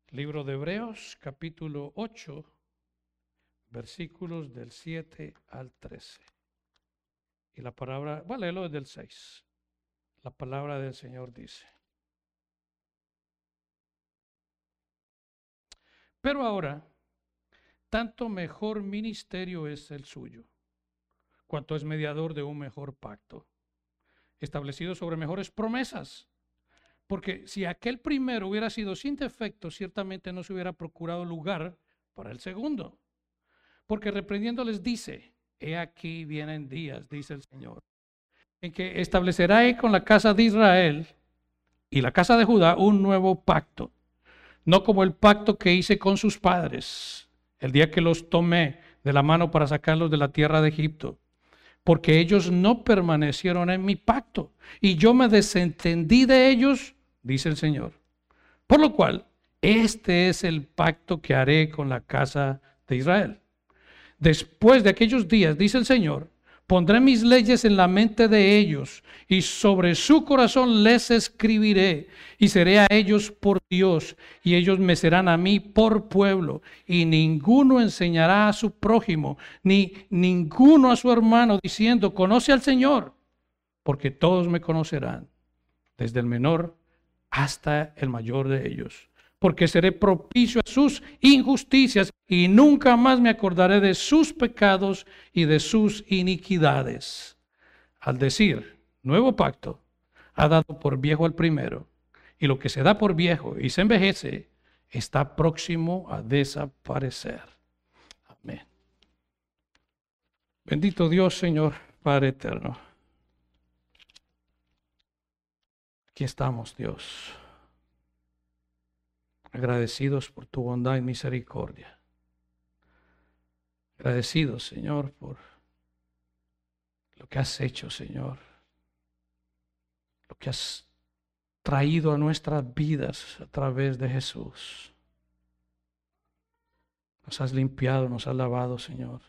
Libro de Hebreos, capítulo 8, versículos del 7 al 13. Y la palabra, voy a leerlo desde el 6. La palabra del Señor dice: pero ahora, tanto mejor ministerio es el suyo, cuanto es mediador de un mejor pacto, establecido sobre mejores promesas. Porque si aquel primero hubiera sido sin defecto, ciertamente no se hubiera procurado lugar para el segundo. Porque reprendiéndoles dice: he aquí vienen días, dice el Señor, en que establecerá con la casa de Israel y la casa de Judá un nuevo pacto, no como el pacto que hice con sus padres el día que los tomé de la mano para sacarlos de la tierra de Egipto, porque ellos no permanecieron en mi pacto y yo me desentendí de ellos, dice el Señor. Por lo cual, este es el pacto que haré con la casa de Israel. Después de aquellos días, dice el Señor, pondré mis leyes en la mente de ellos y sobre su corazón les escribiré y seré a ellos por Dios y ellos me serán a mí por pueblo, y ninguno enseñará a su prójimo ni ninguno a su hermano diciendo: conoce al Señor, porque todos me conocerán, desde el menor hasta el mayor de ellos. Porque seré propicio a sus injusticias y nunca más me acordaré de sus pecados y de sus iniquidades. Al decir nuevo pacto, ha dado por viejo al primero, y lo que se da por viejo y se envejece está próximo a desaparecer. Amén. Bendito Dios, Señor, Padre eterno. Aquí estamos, Dios, agradecidos por tu bondad y misericordia. Agradecidos, Señor, por lo que has hecho, Señor. Lo que has traído a nuestras vidas a través de Jesús. Nos has limpiado, nos has lavado, Señor.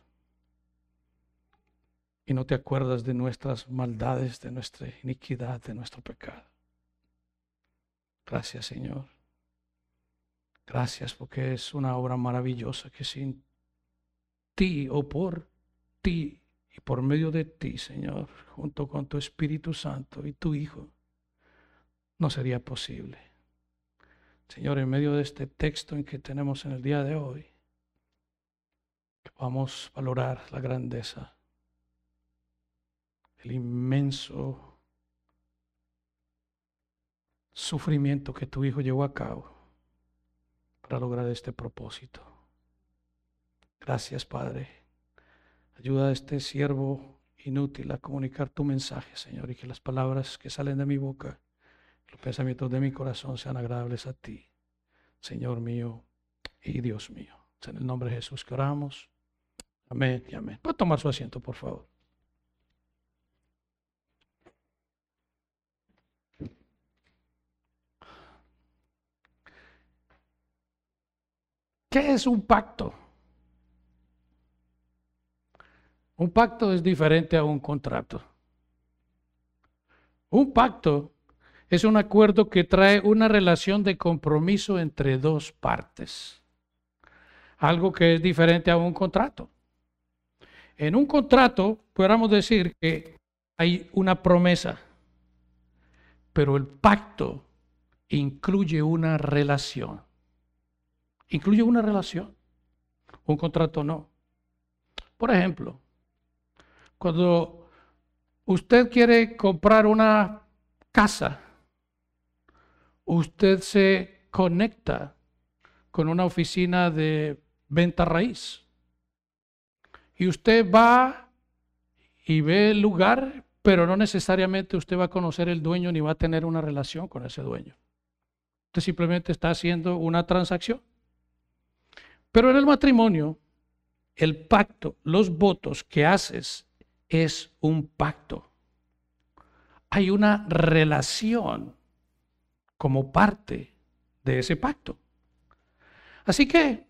Y no te acuerdas de nuestras maldades, de nuestra iniquidad, de nuestro pecado. Gracias, Señor. Gracias, porque es una obra maravillosa que sin ti o por ti y por medio de ti, Señor, junto con tu Espíritu Santo y tu Hijo, no sería posible. Señor, en medio de este texto en que tenemos en el día de hoy, que podamos valorar la grandeza, el inmenso sufrimiento que tu Hijo llevó a cabo para lograr este propósito. Gracias, Padre. Ayuda a este siervo inútil a comunicar tu mensaje, Señor, y que las palabras que salen de mi boca, los pensamientos de mi corazón sean agradables a ti, Señor mío y Dios mío. Es en el nombre de Jesús que oramos. Amén y amén. ¿Puede tomar su asiento, por favor? ¿Qué es un pacto? Un pacto es diferente a un contrato. Un pacto es un acuerdo que trae una relación de compromiso entre dos partes. Algo que es diferente a un contrato. En un contrato, podríamos decir que hay una promesa, pero el pacto incluye una relación. Incluye una relación. Un contrato no. Por ejemplo, cuando usted quiere comprar una casa, usted se conecta con una oficina de venta raíz. Y usted va y ve el lugar, pero no necesariamente usted va a conocer el dueño ni va a tener una relación con ese dueño. Usted simplemente está haciendo una transacción. Pero en el matrimonio, el pacto, los votos que haces es un pacto. Hay una relación como parte de ese pacto. Así que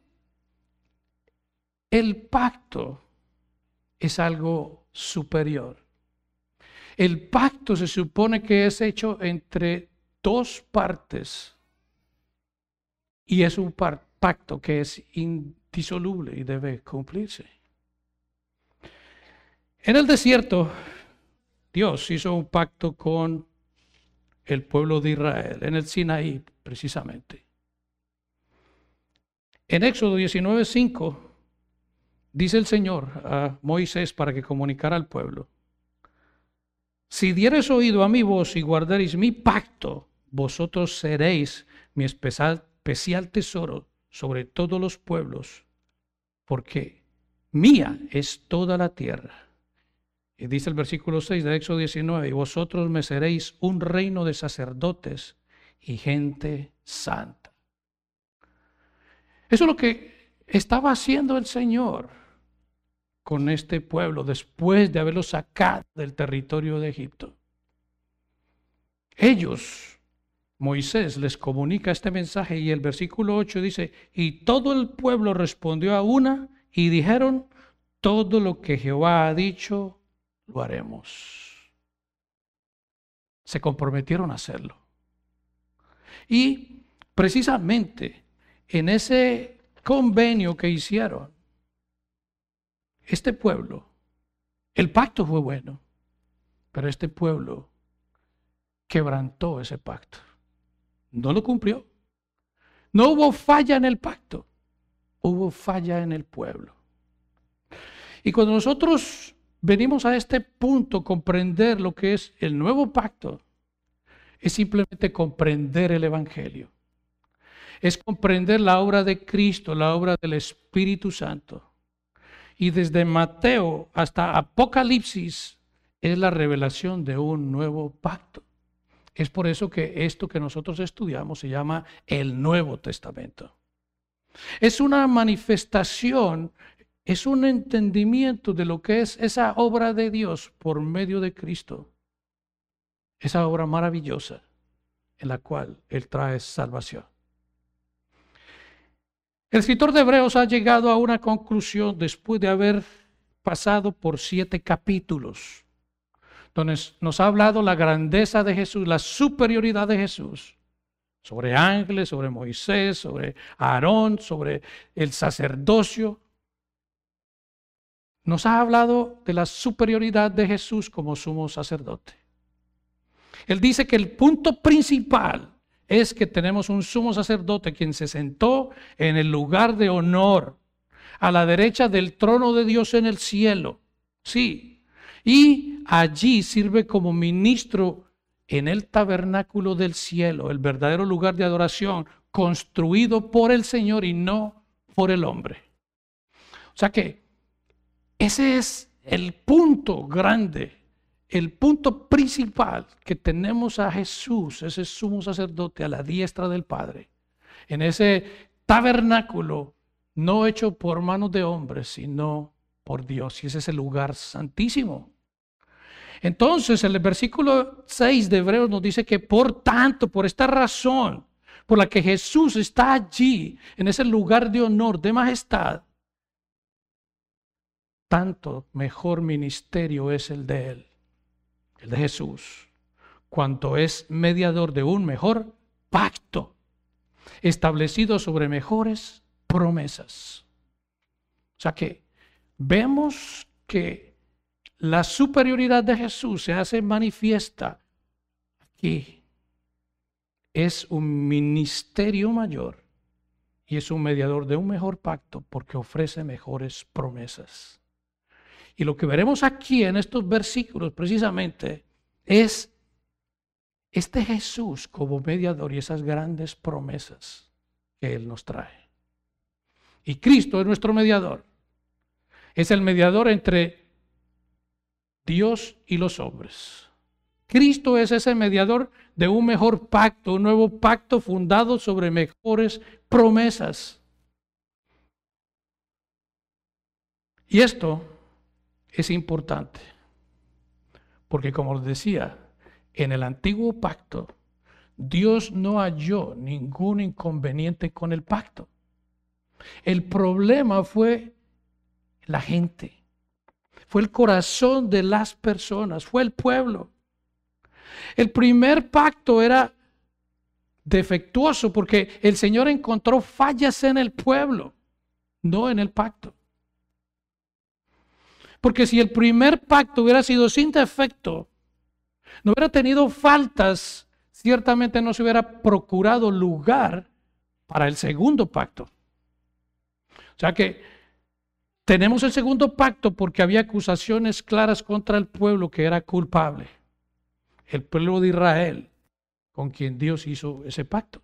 el pacto es algo superior. El pacto se supone que es hecho entre dos partes Y es un pacto que es indisoluble y debe cumplirse. En el desierto, Dios hizo un pacto con el pueblo de Israel, en el Sinaí precisamente. En Éxodo 19:5 dice el Señor a Moisés para que comunicara al pueblo: si diereis oído a mi voz y guardareis mi pacto, vosotros seréis mi especial tesoro sobre todos los pueblos, porque mía es toda la tierra. Y dice el versículo 6 de Éxodo 19, y vosotros me seréis un reino de sacerdotes y gente santa. Eso es lo que estaba haciendo el Señor con este pueblo después de haberlo sacado del territorio de Egipto. Ellos, Moisés les comunica este mensaje y el versículo 8 dice, y todo el pueblo respondió a una y dijeron, todo lo que Jehová ha dicho, lo haremos. Se comprometieron a hacerlo. Y precisamente en ese convenio que hicieron, este pueblo, el pacto fue bueno, pero este pueblo quebrantó ese pacto. No lo cumplió. No hubo falla en el pacto, hubo falla en el pueblo. Y cuando nosotros venimos a este punto, comprender lo que es el nuevo pacto, es simplemente comprender el Evangelio. Es comprender la obra de Cristo, la obra del Espíritu Santo. Y desde Mateo hasta Apocalipsis es la revelación de un nuevo pacto. Es por eso que esto que nosotros estudiamos se llama el Nuevo Testamento. Es una manifestación, es un entendimiento de lo que es esa obra de Dios por medio de Cristo. Esa obra maravillosa en la cual Él trae salvación. El escritor de Hebreos ha llegado a una conclusión después de haber pasado por 7 capítulos, donde nos ha hablado la grandeza de Jesús, la superioridad de Jesús, sobre ángeles, sobre Moisés, sobre Aarón, sobre el sacerdocio. Nos ha hablado de la superioridad de Jesús como sumo sacerdote. Él dice que el punto principal es que tenemos un sumo sacerdote quien se sentó en el lugar de honor a la derecha del trono de Dios en el cielo. Sí, y allí sirve como ministro en el tabernáculo del cielo, el verdadero lugar de adoración construido por el Señor y no por el hombre. O sea que ese es el punto grande. El punto principal que tenemos a Jesús, ese sumo sacerdote a la diestra del Padre, en ese tabernáculo no hecho por manos de hombres, sino por Dios. Y ese es el lugar santísimo. Entonces, el versículo 6 de Hebreos nos dice que por tanto, por esta razón, por la que Jesús está allí, en ese lugar de honor, de majestad, tanto mejor ministerio es el de Él. El de Jesús, cuanto es mediador de un mejor pacto, establecido sobre mejores promesas. O sea que vemos que la superioridad de Jesús se hace manifiesta aquí. Es un ministerio mayor y es un mediador de un mejor pacto porque ofrece mejores promesas. Y lo que veremos aquí en estos versículos precisamente es este Jesús como mediador y esas grandes promesas que Él nos trae. Y Cristo es nuestro mediador. Es el mediador entre Dios y los hombres. Cristo es ese mediador de un mejor pacto, un nuevo pacto fundado sobre mejores promesas. Y esto es importante, porque como les decía, en el antiguo pacto, Dios no halló ningún inconveniente con el pacto. El problema fue la gente, fue el corazón de las personas, fue el pueblo. El primer pacto era defectuoso porque el Señor encontró fallas en el pueblo, no en el pacto. Porque si el primer pacto hubiera sido sin defecto, no hubiera tenido faltas, ciertamente no se hubiera procurado lugar para el segundo pacto. O sea que tenemos el segundo pacto porque había acusaciones claras contra el pueblo que era culpable. El pueblo de Israel, con quien Dios hizo ese pacto.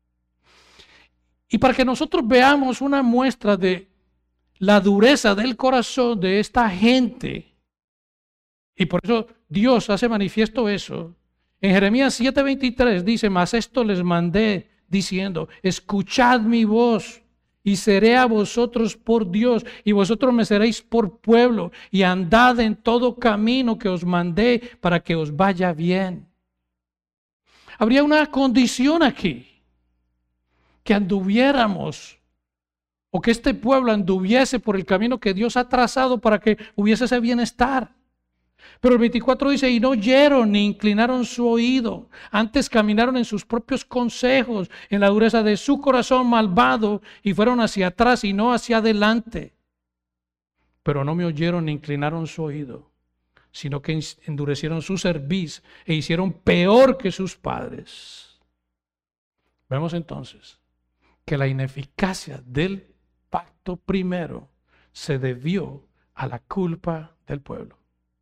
Y para que nosotros veamos una muestra de la dureza del corazón de esta gente, y por eso Dios hace manifiesto eso, en Jeremías 7:23 dice: mas esto les mandé diciendo, escuchad mi voz, y seré a vosotros por Dios, y vosotros me seréis por pueblo, y andad en todo camino que os mandé para que os vaya bien. Habría una condición aquí, que anduviéramos, o que este pueblo anduviese por el camino que Dios ha trazado para que hubiese ese bienestar. Pero el 24 dice: y no oyeron ni inclinaron su oído, antes caminaron en sus propios consejos, en la dureza de su corazón malvado, y fueron hacia atrás y no hacia adelante. Pero no me oyeron ni inclinaron su oído, sino que endurecieron su cerviz e hicieron peor que sus padres. Vemos entonces que la ineficacia del pacto primero se debió a la culpa del pueblo.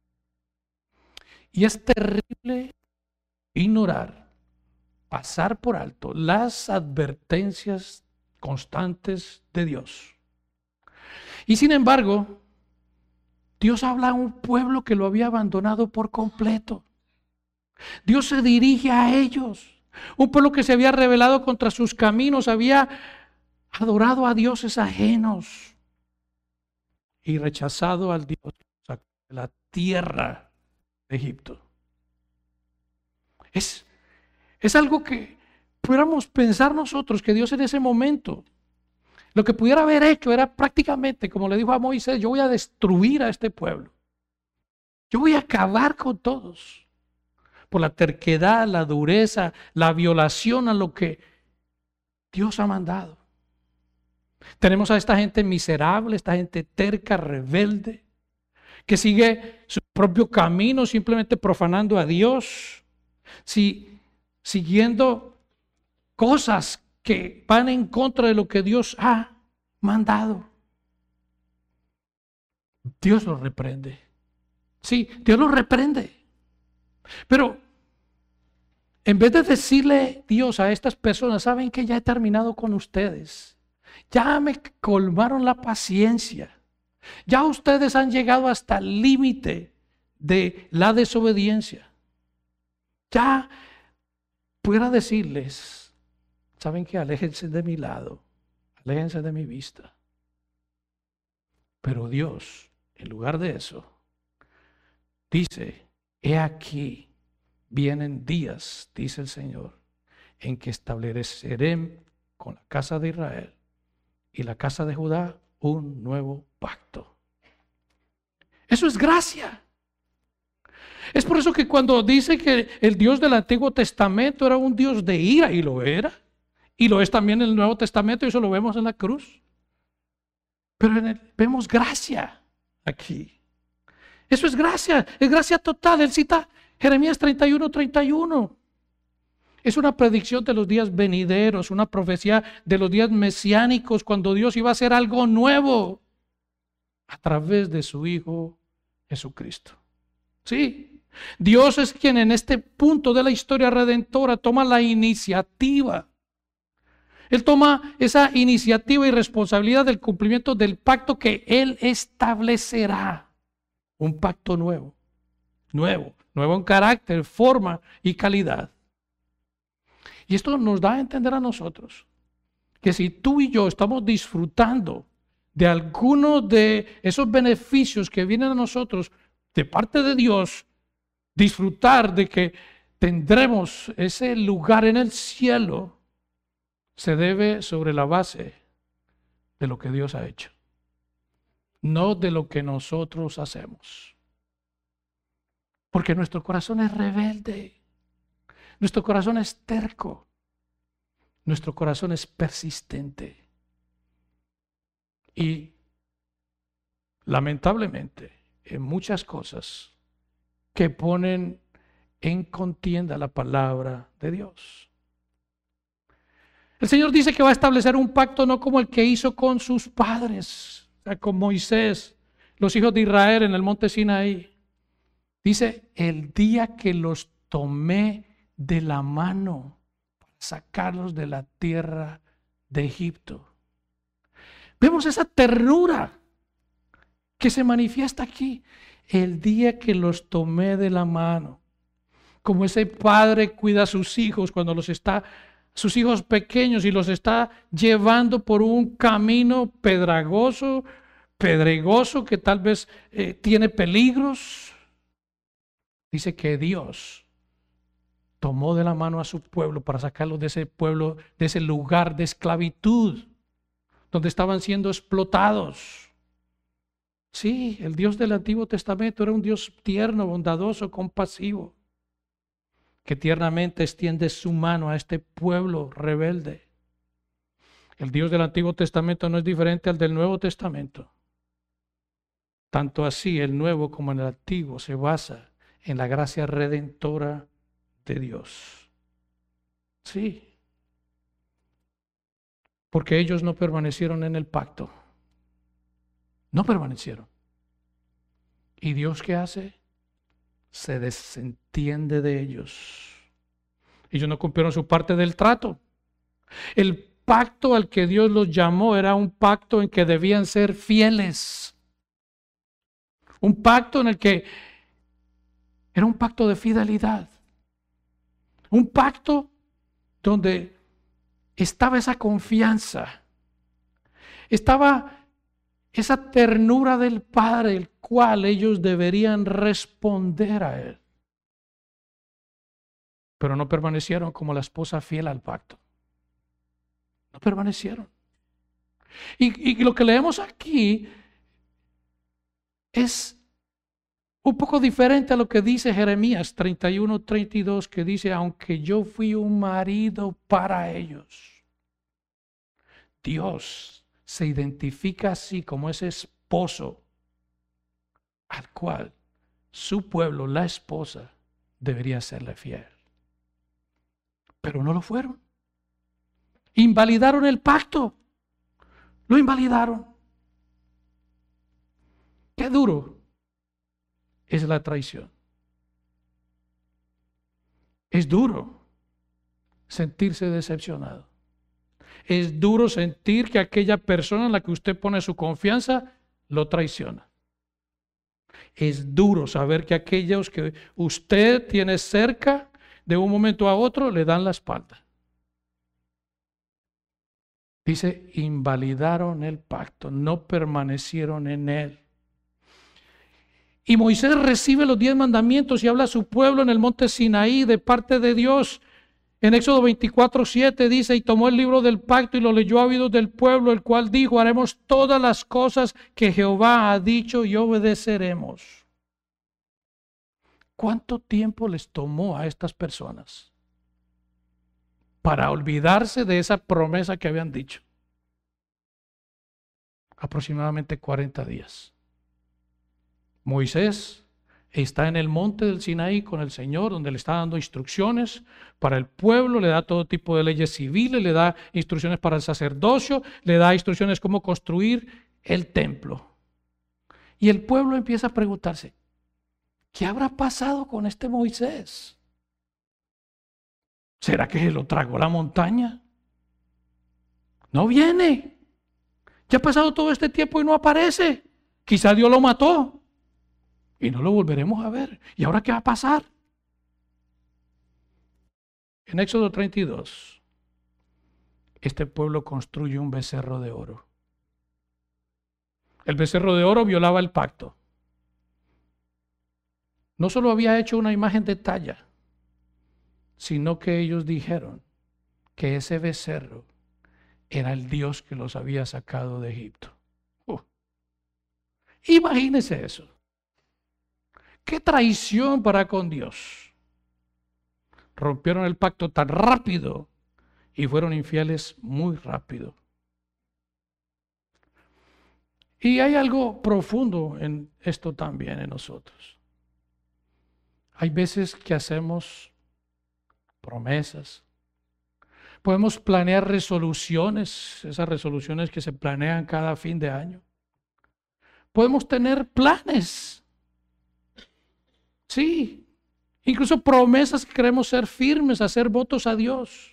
Y es terrible ignorar, pasar por alto las advertencias constantes de Dios. Y sin embargo, Dios habla a un pueblo que lo había abandonado por completo. Dios se dirige a ellos. Un pueblo que se había rebelado contra sus caminos, había adorado a dioses ajenos y rechazado al Dios de la tierra de Egipto. Es algo que pudiéramos pensar nosotros que Dios en ese momento lo que pudiera haber hecho era prácticamente, como le dijo a Moisés: yo voy a destruir a este pueblo. Yo voy a acabar con todos. Por la terquedad, la dureza, la violación a lo que Dios ha mandado. Tenemos a esta gente miserable, esta gente terca, rebelde, que sigue su propio camino, simplemente profanando a Dios, siguiendo cosas que van en contra de lo que Dios ha mandado. Dios los reprende. Sí, Dios los reprende. Pero en vez de decirle Dios a estas personas: saben que ya he terminado con ustedes, ya me colmaron la paciencia, ya ustedes han llegado hasta el límite de la desobediencia, ya pudiera decirles: saben que aléjense de mi lado, aléjense de mi vista. Pero Dios, en lugar de eso, dice: he aquí, vienen días, dice el Señor, en que estableceré con la casa de Israel y la casa de Judá un nuevo pacto. Eso es gracia. Es por eso que cuando dice que el Dios del Antiguo Testamento era un Dios de ira, y lo era, y lo es también en el Nuevo Testamento, y eso lo vemos en la cruz. Pero vemos gracia aquí. Eso es gracia total. Él cita Jeremías 31:31. Es una predicción de los días venideros, una profecía de los días mesiánicos, cuando Dios iba a hacer algo nuevo a través de su Hijo Jesucristo. Sí, Dios es quien en este punto de la historia redentora toma la iniciativa. Él toma esa iniciativa y responsabilidad del cumplimiento del pacto que Él establecerá. Un pacto nuevo en carácter, forma y calidad. Y esto nos da a entender a nosotros que si tú y yo estamos disfrutando de alguno de esos beneficios que vienen a nosotros de parte de Dios, disfrutar de que tendremos ese lugar en el cielo, se debe sobre la base de lo que Dios ha hecho, no de lo que nosotros hacemos. Porque nuestro corazón es rebelde, nuestro corazón es terco, Nuestro corazón es persistente. Y lamentablemente, en muchas cosas que ponen en contienda la palabra de Dios. El Señor dice que va a establecer un pacto no como el que hizo con sus padres, o sea, con Moisés, los hijos de Israel en el monte Sinaí. Dice, el día que los tomé de la mano para sacarlos de la tierra de Egipto. Vemos esa ternura que se manifiesta aquí. El día que los tomé de la mano. Como ese padre cuida a sus hijos cuando sus hijos pequeños, y los está llevando por un camino pedregoso que tal vez tiene peligros. Dice que Dios tomó de la mano a su pueblo para sacarlos de ese pueblo, de ese lugar de esclavitud, donde estaban siendo explotados. Sí, el Dios del Antiguo Testamento era un Dios tierno, bondadoso, compasivo, que tiernamente extiende su mano a este pueblo rebelde. El Dios del Antiguo Testamento no es diferente al del Nuevo Testamento. Tanto así el Nuevo como el Antiguo se basa en la gracia redentora de Dios. Sí, porque ellos no permanecieron en el pacto. No permanecieron. ¿Y Dios qué hace? Se desentiende de ellos. Ellos no cumplieron su parte del trato. El pacto al que Dios los llamó era un pacto en que debían ser fieles. Un pacto en el que era un pacto de fidelidad. Un pacto donde estaba esa confianza. Estaba esa ternura del Padre, el cual ellos deberían responder a Él. Pero no permanecieron como la esposa fiel al pacto. No permanecieron. Y lo que leemos aquí es un poco diferente a lo que dice Jeremías 31:32, que dice, aunque yo fui un marido para ellos. Dios se identifica así como ese esposo al cual su pueblo, la esposa, debería serle fiel. Pero no lo fueron. Invalidaron el pacto. Lo invalidaron. Qué duro es la traición. Es duro sentirse decepcionado. Es duro sentir que aquella persona en la que usted pone su confianza lo traiciona. Es duro saber que aquellos que usted tiene cerca, de un momento a otro le dan la espalda. Dice, invalidaron el pacto, no permanecieron en él. Y Moisés recibe los 10 mandamientos y habla a su pueblo en el monte Sinaí de parte de Dios. En Éxodo 24:7 dice, y tomó el libro del pacto y lo leyó a oídos del pueblo, el cual dijo, haremos todas las cosas que Jehová ha dicho y obedeceremos. ¿Cuánto tiempo les tomó a estas personas para olvidarse de esa promesa que habían dicho? Aproximadamente 40 días. Moisés está en el monte del Sinaí con el Señor, donde le está dando instrucciones para el pueblo, le da todo tipo de leyes civiles, le da instrucciones para el sacerdocio, le da instrucciones cómo construir el templo. Y el pueblo empieza a preguntarse, ¿qué habrá pasado con este Moisés? ¿Será que se lo tragó la montaña? No viene. Ya ha pasado todo este tiempo y no aparece. Quizá Dios lo mató. Y no lo volveremos a ver. ¿Y ahora qué va a pasar? En Éxodo 32, este pueblo construye un becerro de oro. El becerro de oro violaba el pacto. No solo había hecho una imagen de talla, sino que ellos dijeron que ese becerro era el Dios que los había sacado de Egipto. Imagínense eso. ¡Qué traición para con Dios! Rompieron el pacto tan rápido y fueron infieles muy rápido. Y hay algo profundo en esto también en nosotros. Hay veces que hacemos promesas. Podemos planear resoluciones, esas resoluciones que se planean cada fin de año. Podemos tener planes. Sí, incluso promesas que queremos ser firmes, hacer votos a Dios.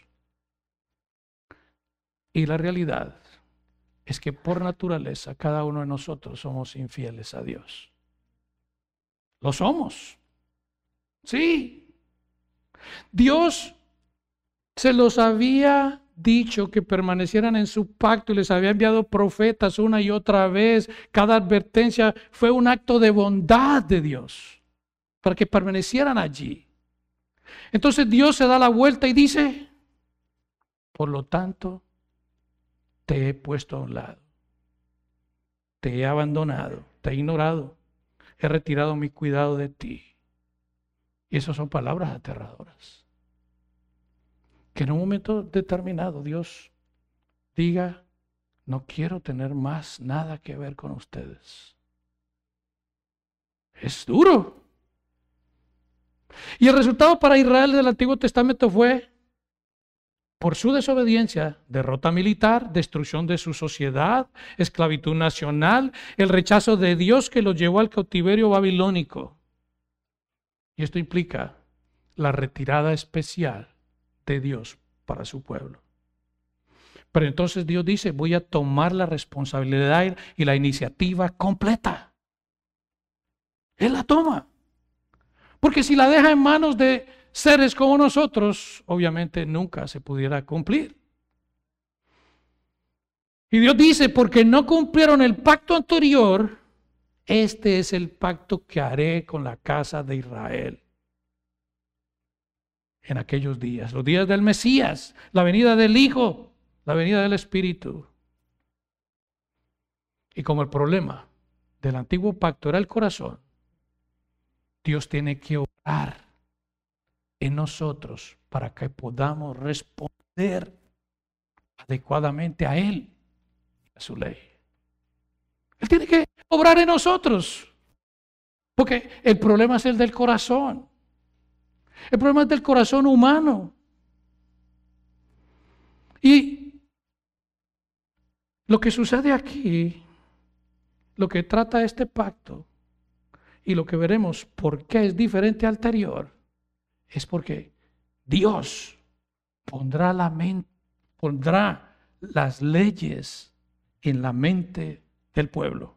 Y la realidad es que por naturaleza cada uno de nosotros somos infieles a Dios. Lo somos. Sí. Dios se los había dicho que permanecieran en su pacto y les había enviado profetas una y otra vez. Cada advertencia fue un acto de bondad de Dios para que permanecieran allí. Entonces Dios se da la vuelta y dice, por lo tanto, te he puesto a un lado, te he abandonado, te he ignorado, he retirado mi cuidado de ti. Y esas son palabras aterradoras. Que en un momento determinado Dios diga, no quiero tener más nada que ver con ustedes. Es duro. Y el resultado para Israel del Antiguo Testamento fue, por su desobediencia, derrota militar, destrucción de su sociedad, esclavitud nacional, el rechazo de Dios que los llevó al cautiverio babilónico. Y esto implica la retirada especial de Dios para su pueblo. Pero entonces Dios dice, voy a tomar la responsabilidad y la iniciativa completa. Él la toma. Porque si la deja en manos de seres como nosotros, obviamente nunca se pudiera cumplir. Y Dios dice, porque no cumplieron el pacto anterior, este es el pacto que haré con la casa de Israel. En aquellos días, los días del Mesías, la venida del Hijo, la venida del Espíritu. Y como el problema del antiguo pacto era el corazón, Dios tiene que obrar en nosotros para que podamos responder adecuadamente a Él, a su ley. Él tiene que obrar en nosotros, porque el problema es el del corazón. El problema es del corazón humano. Y lo que sucede aquí, lo que trata este pacto, y lo que veremos por qué es diferente al anterior, es porque Dios pondrá las leyes en la mente del pueblo.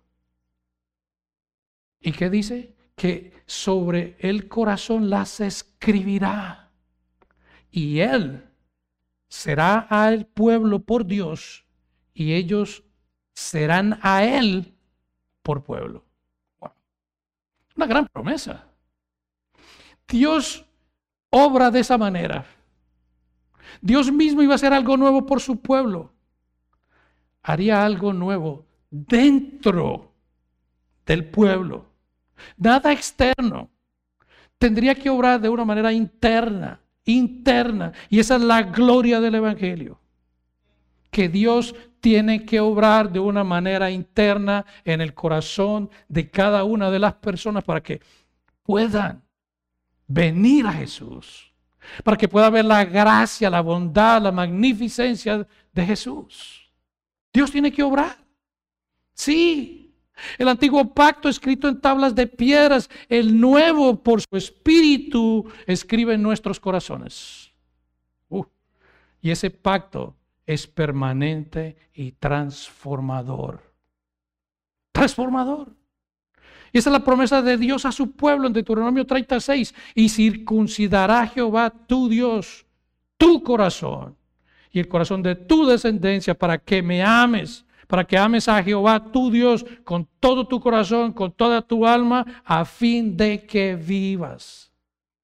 ¿Y qué dice? Que sobre el corazón las escribirá. Y Él será al pueblo por Dios y ellos serán a Él por pueblo. Wow. Una gran promesa. Dios obra de esa manera. Dios mismo iba a hacer algo nuevo por su pueblo. Haría algo nuevo dentro del pueblo. Nada externo. Tendría que obrar de una manera interna. Y esa es la gloria del Evangelio. Que Dios tiene que obrar de una manera interna en el corazón de cada una de las personas para que puedan venir a Jesús. Para que pueda ver la gracia, la bondad, la magnificencia de Jesús. Dios tiene que obrar. Sí. El antiguo pacto escrito en tablas de piedras, el nuevo por su espíritu escribe en nuestros corazones. Y ese pacto es permanente y transformador. Transformador. Y esa es la promesa de Dios a su pueblo en Deuteronomio 36. Y circuncidará Jehová tu Dios, tu corazón y el corazón de tu descendencia para que me ames. Para que ames a Jehová tu Dios con todo tu corazón, con toda tu alma, a fin de que vivas.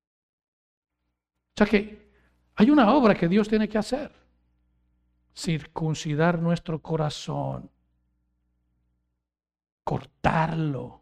O sea que hay una obra que Dios tiene que hacer. Circuncidar nuestro corazón. Cortarlo.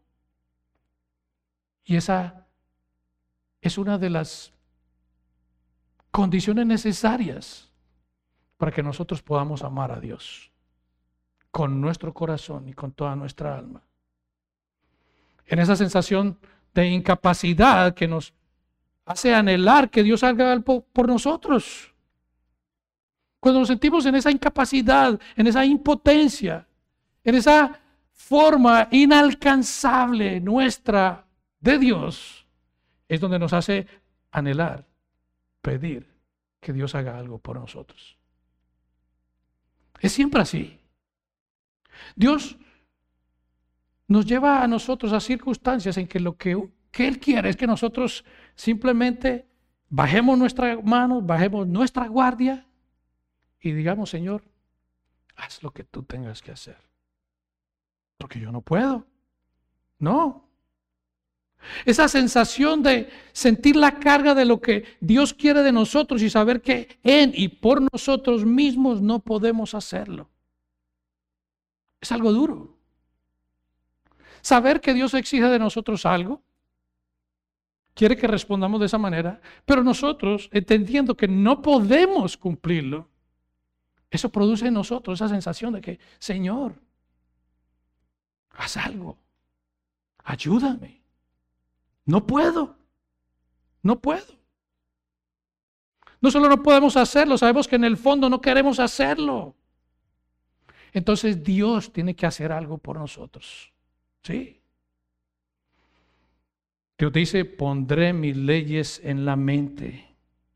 Y esa es una de las condiciones necesarias para que nosotros podamos amar a Dios con nuestro corazón y con toda nuestra alma. En esa sensación de incapacidad que nos hace anhelar que Dios haga algo por nosotros. Cuando nos sentimos en esa incapacidad, en esa impotencia, en esa forma inalcanzable nuestra de Dios, es donde nos hace anhelar, pedir que Dios haga algo por nosotros. Es siempre así. Dios nos lleva a nosotros a circunstancias en que lo que Él quiere es que nosotros simplemente bajemos nuestras manos, bajemos nuestra guardia y digamos: Señor, haz lo que tú tengas que hacer. Porque yo no puedo. No. Esa sensación de sentir la carga de lo que Dios quiere de nosotros y saber que en y por nosotros mismos no podemos hacerlo. Es algo duro. Saber que Dios exige de nosotros algo, quiere que respondamos de esa manera, pero nosotros, entendiendo que no podemos cumplirlo, eso produce en nosotros esa sensación de que: Señor, haz algo, ayúdame. No puedo. No solo no podemos hacerlo, sabemos que en el fondo no queremos hacerlo. Entonces Dios tiene que hacer algo por nosotros. ¿Sí? Dios dice: pondré mis leyes en la mente.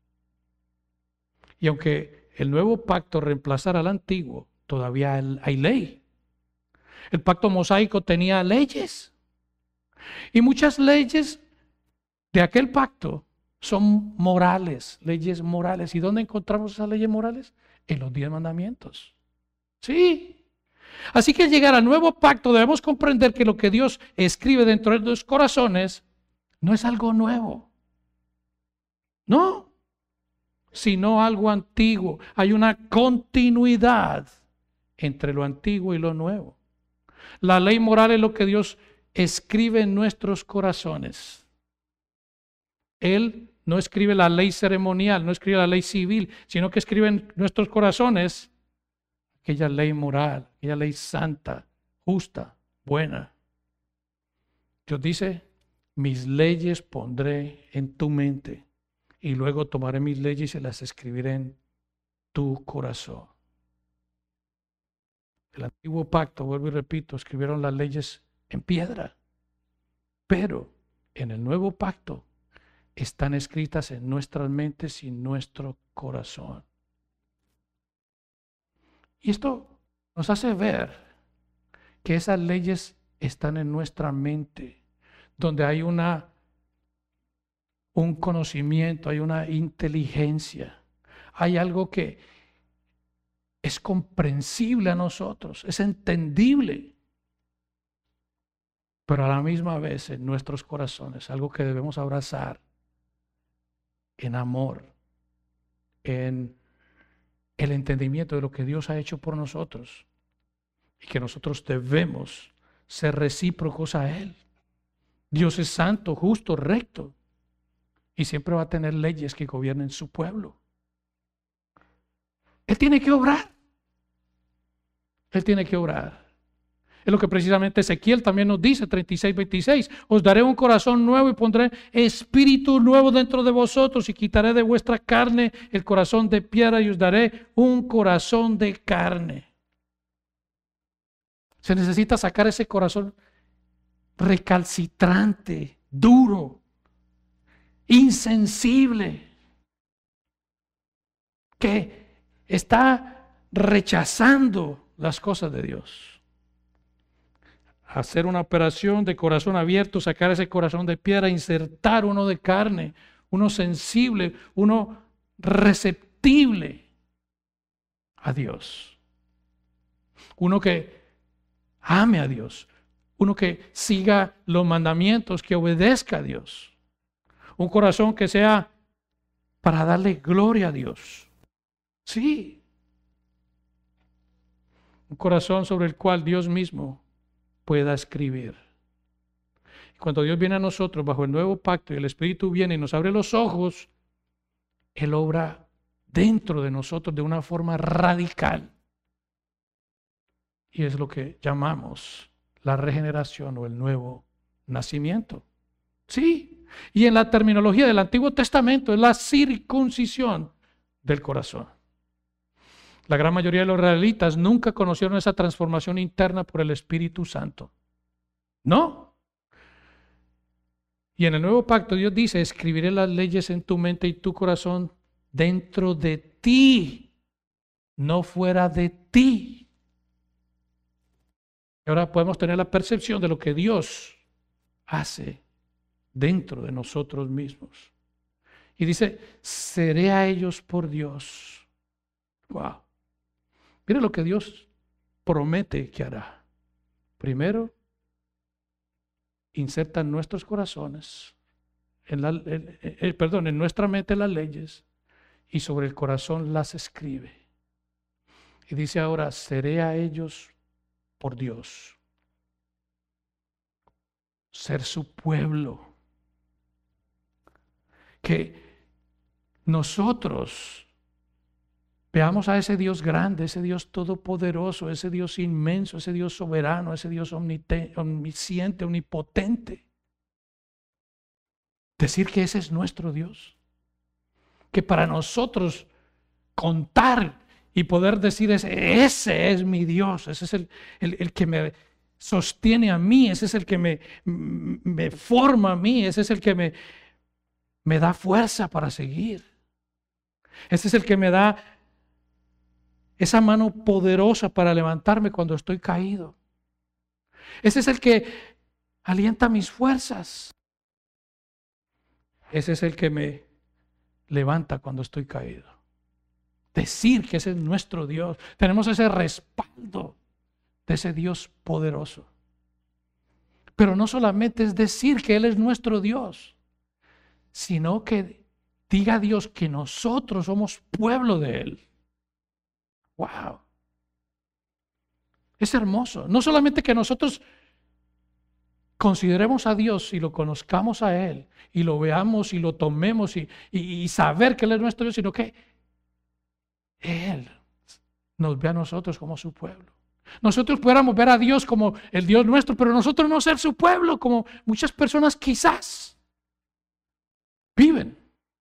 Y aunque el nuevo pacto reemplazara al antiguo, todavía hay ley. El pacto mosaico tenía leyes. Y muchas leyes de aquel pacto son morales, leyes morales. ¿Y dónde encontramos esas leyes morales? En los 10 mandamientos. Sí. Así que al llegar al nuevo pacto debemos comprender que lo que Dios escribe dentro de los corazones no es algo nuevo. No. Sino algo antiguo. Hay una continuidad entre lo antiguo y lo nuevo. La ley moral es lo que Dios escribe en nuestros corazones. Él no escribe la ley ceremonial, no escribe la ley civil, sino que escribe en nuestros corazones aquella ley moral, aquella ley santa, justa, buena. Dios dice: mis leyes pondré en tu mente y luego tomaré mis leyes y las escribiré en tu corazón. El antiguo pacto, vuelvo y repito, escribieron las leyes en piedra, pero en el nuevo pacto están escritas en nuestras mentes y en nuestro corazón. Y esto nos hace ver que esas leyes están en nuestra mente, donde hay un conocimiento, hay una inteligencia, hay algo que es comprensible a nosotros, es entendible, pero a la misma vez en nuestros corazones, algo que debemos abrazar en amor, en el entendimiento de lo que Dios ha hecho por nosotros y que nosotros debemos ser recíprocos a Él. Dios es santo, justo, recto y siempre va a tener leyes que gobiernen su pueblo. Él tiene que obrar. Él tiene que obrar. Es lo que precisamente Ezequiel también nos dice, 36:26. Os daré un corazón nuevo y pondré espíritu nuevo dentro de vosotros y quitaré de vuestra carne el corazón de piedra y os daré un corazón de carne. Se necesita sacar ese corazón recalcitrante, duro, insensible, que está rechazando las cosas de Dios. Hacer una operación de corazón abierto, sacar ese corazón de piedra, insertar uno de carne, uno sensible, uno receptible a Dios. Uno que ame a Dios, uno que siga los mandamientos, que obedezca a Dios. Un corazón que sea para darle gloria a Dios. Sí. Un corazón sobre el cual Dios mismo pueda escribir. Cuando Dios viene a nosotros bajo el nuevo pacto y el Espíritu viene y nos abre los ojos, Él obra dentro de nosotros de una forma radical. Y es lo que llamamos la regeneración o el nuevo nacimiento. Sí, y en la terminología del Antiguo Testamento es la circuncisión del corazón. La gran mayoría de los israelitas nunca conocieron esa transformación interna por el Espíritu Santo. No. Y en el nuevo pacto Dios dice, escribiré las leyes en tu mente y tu corazón dentro de ti, no fuera de ti. Y ahora podemos tener la percepción de lo que Dios hace dentro de nosotros mismos. Y dice, seré a ellos por Dios. Wow. Mire lo que Dios promete que hará. Primero, inserta en nuestros corazones, en nuestra mente las leyes y sobre el corazón las escribe. Y dice ahora, seré a ellos por Dios. Ser su pueblo. Que nosotros veamos a ese Dios grande, ese Dios todopoderoso, ese Dios inmenso, ese Dios soberano, ese Dios omnisciente, omnipotente. Decir que ese es nuestro Dios. Que para nosotros contar y poder decir ese es mi Dios, ese es el que me sostiene a mí, ese es el que me forma a mí, ese es el que me da fuerza para seguir. Ese es el que me da esa mano poderosa para levantarme cuando estoy caído. Ese es el que alienta mis fuerzas. Ese es el que me levanta cuando estoy caído. Decir que ese es nuestro Dios. Tenemos ese respaldo de ese Dios poderoso. Pero no solamente es decir que Él es nuestro Dios, sino que diga Dios que nosotros somos pueblo de Él. ¡Wow! Es hermoso. No solamente que nosotros consideremos a Dios y lo conozcamos a Él y lo veamos y lo tomemos y saber que Él es nuestro Dios, sino que Él nos ve a nosotros como su pueblo. Nosotros pudiéramos ver a Dios como el Dios nuestro, pero nosotros no ser su pueblo, como muchas personas quizás viven.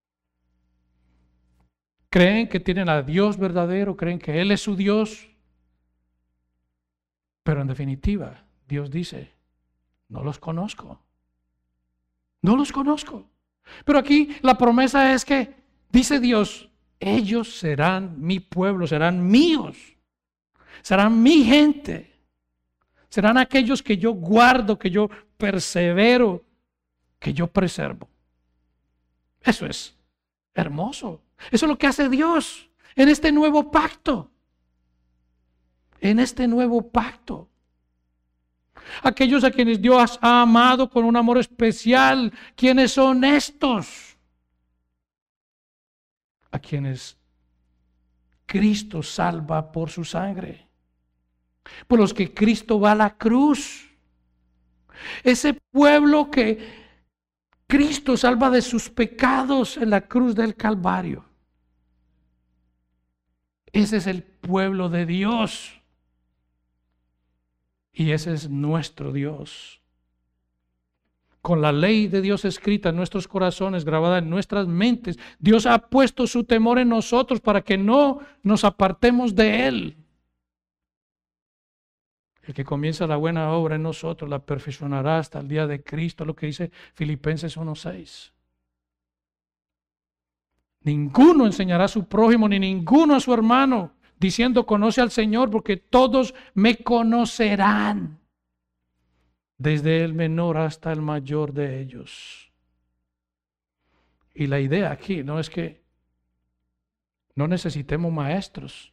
Creen que tienen a Dios verdadero, creen que Él es su Dios, pero en definitiva, Dios dice, no los conozco. No los conozco. Pero aquí la promesa es que, dice Dios, ellos serán mi pueblo, serán míos, serán mi gente, serán aquellos que yo guardo, que yo persevero, que yo preservo. Eso es hermoso. Eso es lo que hace Dios en este nuevo pacto. En este nuevo pacto. Aquellos a quienes Dios ha amado con un amor especial, ¿quiénes son estos? A quienes Cristo salva por su sangre, por los que Cristo va a la cruz. Ese pueblo que Cristo salva de sus pecados en la cruz del Calvario. Ese es el pueblo de Dios. Y ese es nuestro Dios. Con la ley de Dios escrita en nuestros corazones, grabada en nuestras mentes, Dios ha puesto su temor en nosotros para que no nos apartemos de Él. El que comienza la buena obra en nosotros la perfeccionará hasta el día de Cristo, lo que dice Filipenses 1:6. Ninguno enseñará a su prójimo, ni ninguno a su hermano, diciendo conoce al Señor, porque todos me conocerán, desde el menor hasta el mayor de ellos. Y la idea aquí no es que no necesitemos maestros.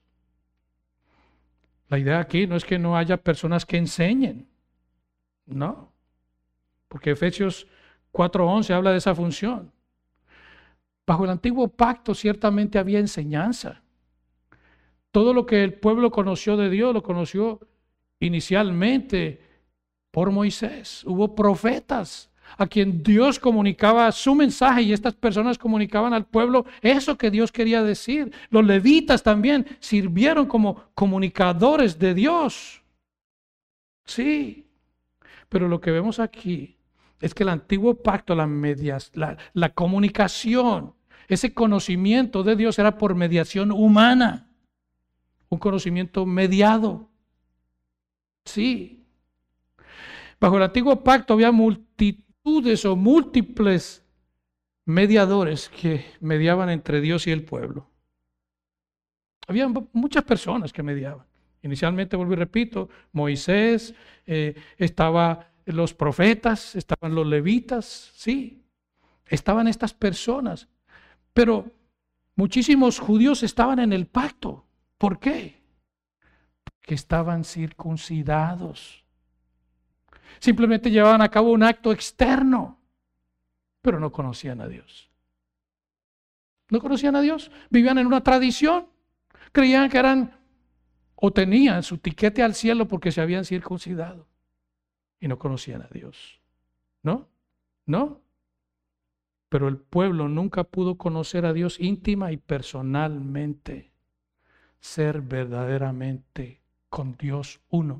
La idea aquí no es que no haya personas que enseñen. No. Porque Efesios 4:11 habla de esa función. Bajo el antiguo pacto ciertamente había enseñanza. Todo lo que el pueblo conoció de Dios lo conoció inicialmente por Moisés. Hubo profetas, a quien Dios comunicaba su mensaje y estas personas comunicaban al pueblo eso que Dios quería decir. Los levitas también sirvieron como comunicadores de Dios. Sí, pero lo que vemos aquí es que el antiguo pacto, la comunicación, ese conocimiento de Dios era por mediación humana, un conocimiento mediado. Sí. Bajo el antiguo pacto había multitudes o múltiples mediadores que mediaban entre Dios y el pueblo. Había muchas personas que mediaban. Inicialmente, vuelvo y repito, Moisés, estaban los profetas, estaban los levitas, sí, estaban estas personas. Pero muchísimos judíos estaban en el pacto. ¿Por qué? Porque estaban circuncidados. Simplemente llevaban a cabo un acto externo, pero no conocían a Dios. No conocían a Dios, vivían en una tradición, creían que eran o tenían su tiquete al cielo porque se habían circuncidado y no conocían a Dios. ¿No? ¿No? Pero el pueblo nunca pudo conocer a Dios íntima y personalmente, ser verdaderamente con Dios uno.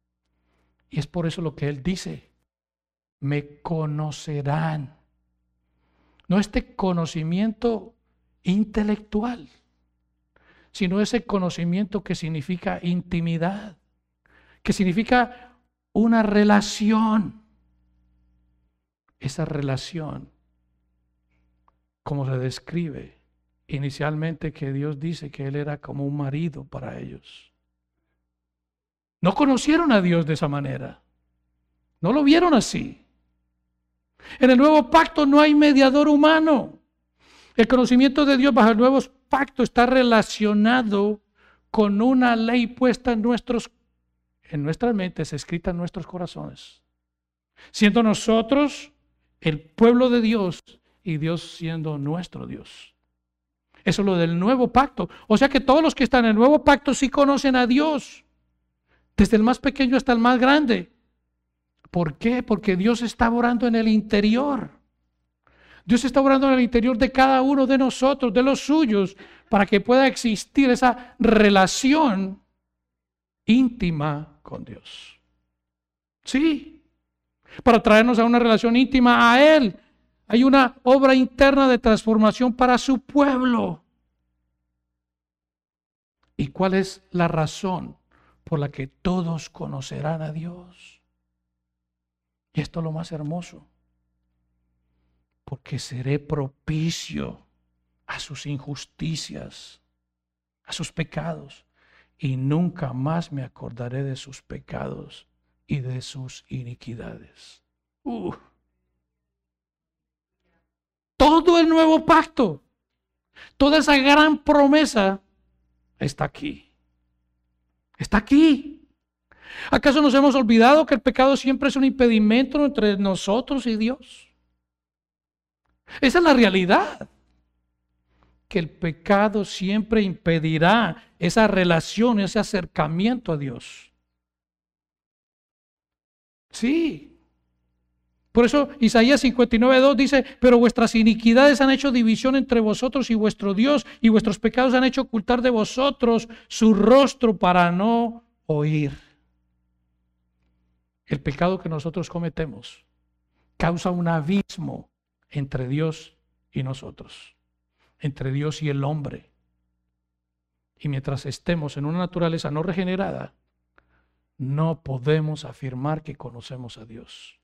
Y es por eso lo que Él dice, me conocerán. No este conocimiento intelectual, sino ese conocimiento que significa intimidad, que significa una relación. Esa relación, como se describe inicialmente, que Dios dice que Él era como un marido para ellos. No conocieron a Dios de esa manera. No lo vieron así. En el nuevo pacto no hay mediador humano. El conocimiento de Dios bajo el nuevo pacto está relacionado con una ley puesta en nuestras mentes, escrita en nuestros corazones. Siendo nosotros el pueblo de Dios y Dios siendo nuestro Dios. Eso es lo del nuevo pacto. O sea que todos los que están en el nuevo pacto sí conocen a Dios. Desde el más pequeño hasta el más grande. ¿Por qué? Porque Dios está orando en el interior. Dios está orando en el interior de cada uno de nosotros, de los suyos, para que pueda existir esa relación íntima con Dios. Sí, para traernos a una relación íntima a Él. Hay una obra interna de transformación para su pueblo. ¿Y cuál es la razón por la que todos conocerán a Dios? Y esto es lo más hermoso. Porque seré propicio a sus injusticias, a sus pecados, y nunca más me acordaré de sus pecados y de sus iniquidades. Todo el nuevo pacto, toda esa gran promesa está aquí. Está aquí. ¿Acaso nos hemos olvidado que el pecado siempre es un impedimento entre nosotros y Dios? Esa es la realidad. Que el pecado siempre impedirá esa relación, ese acercamiento a Dios. Sí. Por eso Isaías 59:2 dice, pero vuestras iniquidades han hecho división entre vosotros y vuestro Dios, y vuestros pecados han hecho ocultar de vosotros su rostro para no oír. El pecado que nosotros cometemos causa un abismo entre Dios y nosotros, entre Dios y el hombre. Y mientras estemos en una naturaleza no regenerada, no podemos afirmar que conocemos a Dios.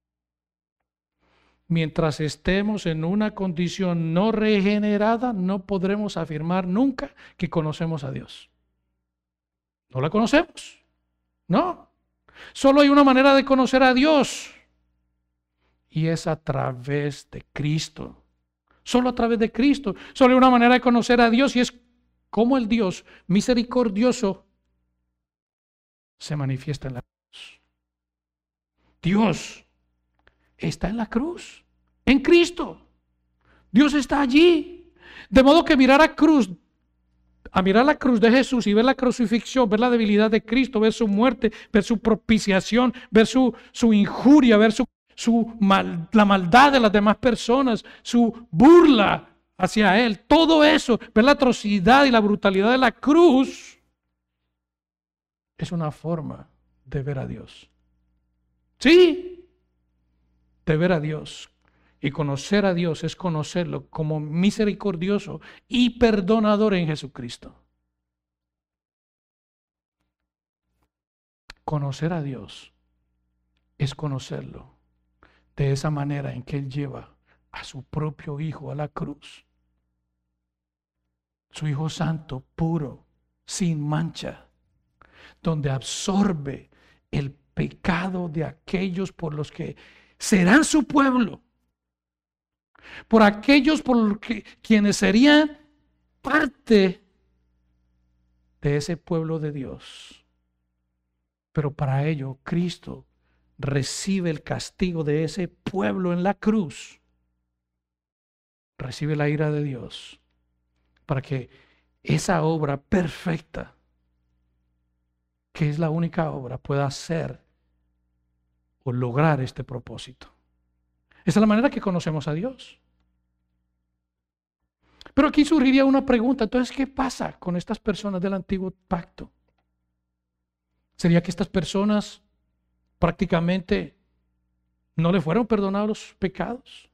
Mientras estemos en una condición no regenerada, no podremos afirmar nunca que conocemos a Dios. No la conocemos. No. Solo hay una manera de conocer a Dios. Y es a través de Cristo. Solo a través de Cristo. Solo hay una manera de conocer a Dios y es como el Dios misericordioso se manifiesta en la cruz. Dios está en la cruz, en Cristo. Dios está allí. De modo que mirar la cruz de Jesús y ver la crucifixión, ver la debilidad de Cristo, ver su muerte, ver su propiciación, ver su injuria, ver la maldad de las demás personas, su burla hacia Él, todo eso, ver la atrocidad y la brutalidad de la cruz, es una forma de ver a Dios. Sí, de ver a Dios. Y conocer a Dios es conocerlo como misericordioso y perdonador en Jesucristo. Conocer a Dios es conocerlo de esa manera en que Él lleva a su propio Hijo a la cruz. Su Hijo santo, puro, sin mancha, donde absorbe el pecado de aquellos por los que serán su pueblo, por aquellos por quienes serían parte de ese pueblo de Dios. Pero para ello Cristo recibe el castigo de ese pueblo en la cruz. Recibe la ira de Dios para que esa obra perfecta, que es la única obra, pueda hacer o lograr este propósito. Esa es la manera que conocemos a Dios. Pero aquí surgiría una pregunta. Entonces, ¿qué pasa con estas personas del antiguo pacto? ¿Sería que estas personas prácticamente no le fueron perdonados los pecados?